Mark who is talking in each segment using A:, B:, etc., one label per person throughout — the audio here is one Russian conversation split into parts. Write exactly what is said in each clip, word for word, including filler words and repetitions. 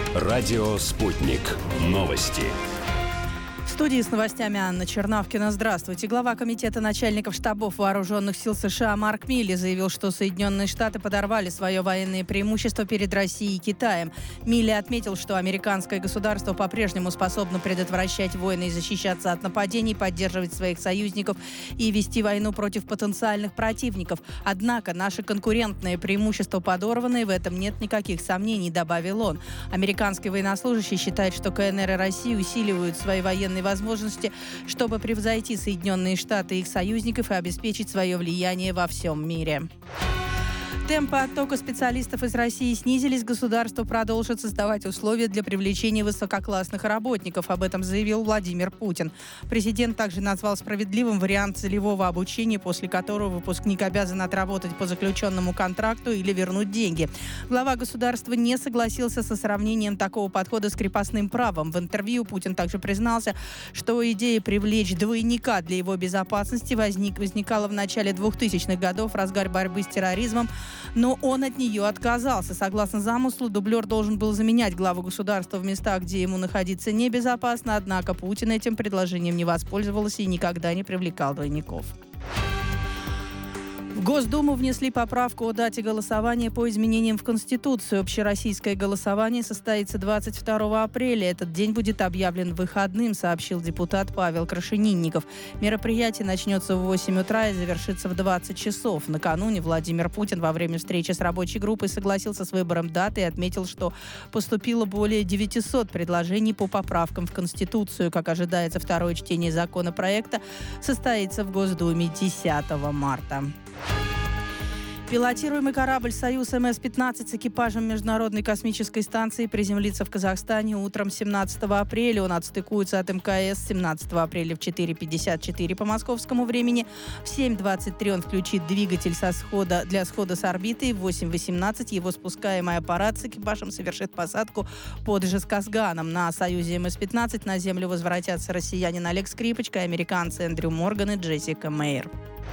A: Радио «Спутник». Новости.
B: В студии с новостями Анна Чернавкина. Здравствуйте. Глава комитета начальников штабов вооруженных сил США Марк Милли заявил, что Соединенные Штаты подорвали свое военное преимущество перед Россией и Китаем. Милли отметил, что американское государство по-прежнему способно предотвращать войны и защищаться от нападений, поддерживать своих союзников и вести войну против потенциальных противников. Однако наши конкурентные преимущества подорваны, и в этом нет никаких сомнений, добавил он. Американский военнослужащий считает, что КНР и Россия усиливают свои военные возможности, чтобы превзойти Соединенные Штаты и их союзников и обеспечить свое влияние во всем мире. Темпы оттока специалистов из России снизились. Государство продолжит создавать условия для привлечения высококлассных работников. Об этом заявил Владимир Путин. Президент также назвал справедливым вариант целевого обучения, после которого выпускник обязан отработать по заключенному контракту или вернуть деньги. Глава государства не согласился со сравнением такого подхода с крепостным правом. В интервью Путин также признался, что идея привлечь двойника для его безопасности возник, возникала в начале двухтысячных годов в разгар борьбы с терроризмом, но он от нее отказался. Согласно замыслу, дублер должен был заменять главу государства в местах, где ему находиться небезопасно, однако Путин этим предложением не воспользовался и никогда не привлекал двойников. В Госдуму внесли поправку о дате голосования по изменениям в Конституцию. Общероссийское голосование состоится двадцать второго апреля. Этот день будет объявлен выходным, сообщил депутат Павел Крашенинников. Мероприятие начнется в восемь утра и завершится в двадцать часов. Накануне Владимир Путин во время встречи с рабочей группой согласился с выбором даты и отметил, что поступило более девятисот предложений по поправкам в Конституцию. Как ожидается, второе чтение законопроекта состоится в Госдуме десятого марта. Пилотируемый корабль «Союз эм эс пятнадцать» с экипажем Международной космической станции приземлится в Казахстане утром семнадцатого апреля. Он отстыкуется от эм ка эс семнадцатого апреля в четыре пятьдесят четыре по московскому времени. В семь двадцать три он включит двигатель со схода, для схода с орбиты. В восемь восемнадцать его спускаемый аппарат с экипажем совершит посадку под Жезказганом. На «Союзе эм эс пятнадцать» на Землю возвратятся россиянин Олег Скрипочка и американцы Эндрю Морган и Джессика Мейер.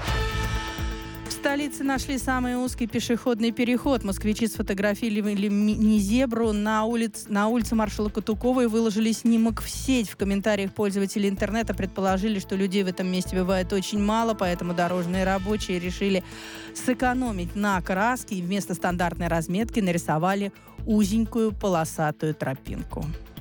B: В столице нашли самый узкий пешеходный переход. Москвичи сфотографировали мини-зебру на улице, на улице маршала Кутукова и выложили снимок в сеть. В комментариях пользователи интернета предположили, что людей в этом месте бывает очень мало, поэтому дорожные рабочие решили сэкономить на краске и вместо стандартной разметки нарисовали узенькую полосатую тропинку.